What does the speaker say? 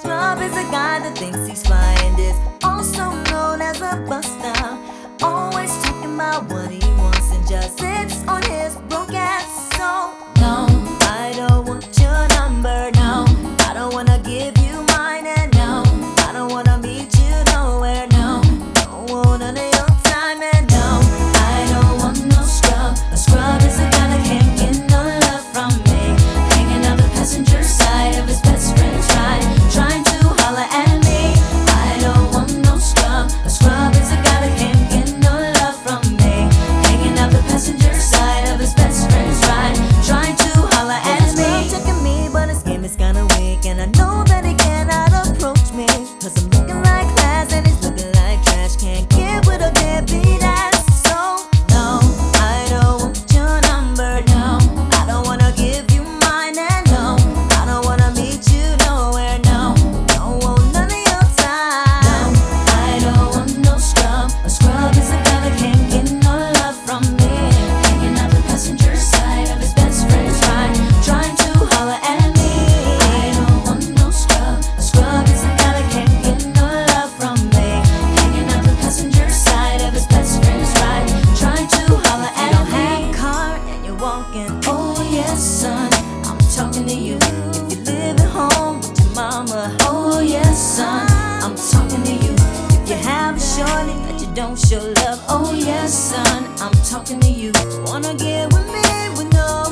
Scrub is a guy that thinks he's fly and is also known as a buster. Always talking about what he wants and just sits on his broke ass. So no, I don't want your number. No, I don't wanna give you mine. And no, I don't wanna meet you nowhere. No, don't want none of your time. And no, I don't want no scrub. A scrub is a guy that can't get no love from me. Hanging out the passenger side of his best friend's ride, trying to holler at me. I don't want no scrub. A scrub is a guy that can't get no love from me. Hanging out the passenger side of his best friend's ride, trying to holler at me. He's checking me, but his game is kinda weak, and I know that he cannot approach me, 'cause I'm looking like class and he's looking like trash. Can't get with a deadbeat ass. So no, I don't want your number. No, I don't wanna give you mine. And no, I don't wanna meet you nowhere. No, don't want none of your time. No, I don't want no scrub. A scrub is a guy that can't get no love from me. Hanging out the passenger side of his best friend's ride, trying to holler at me. I don't want no scrub. A scrub is a guy that can't get no love from me. Hanging out the passenger side of his best friend's ride, trying to holler at me. You don't have a car and you're walking. Oh yes, son, I'm talking to you. If you live at home with your mama. Oh yes, son, I'm talking to you. If you have a shorty that you don't show love. Oh yes, son, I'm talking to you. Wanna get with me with no